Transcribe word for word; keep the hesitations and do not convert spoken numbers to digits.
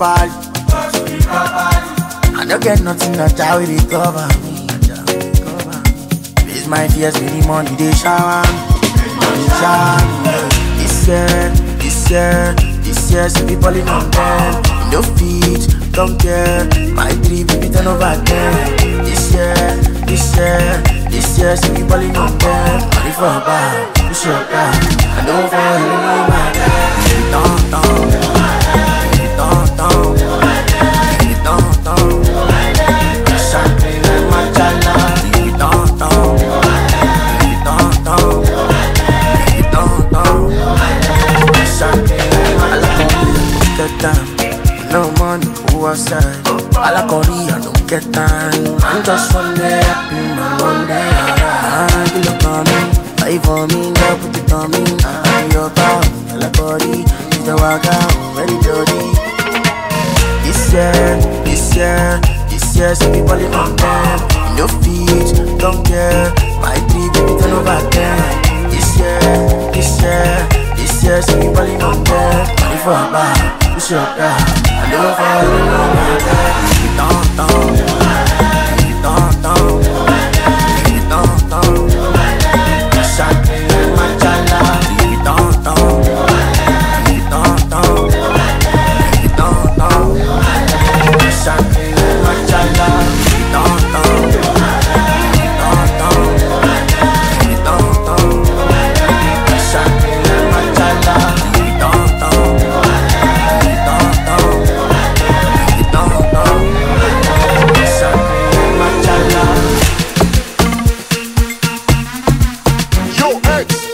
properly. I don't get nothing that I will recover me. Face my fears with the money they shower me. Money shower me. This year, this year, this year, see people in on them. No feet, don't care. My three baby turn over ten. This year, this year, this year, see people in on them. Money for a bar, push your car. I don't fall in my bed. Don't, don't, don't, don't, don't, don't. Champagne and matcha, don't, don't, don't, don't, don't, don't. Champagne and matcha, get down. No money, who outside? All I call I don't get time. I'm just one day happy, man, one day. Ah, you look on me, fight for me, now put it on me. I'm your power, all I body, she's the waka, very dirty. This year, this year, this year, see people in on them. No feet, don't care. My three baby turn over ten. This year, this year, this year, see people in on them. Money for a bar. Push your car, I don't fall in love with that. Don't, don't, don't, don't, don't, don't. Champagne and matcha, don't, don't, don't, don't, don't, don't. Champagne and matcha, don't, don't, don't, don't, don't, don't. Champagne and matcha, don't, don't. Yo, X.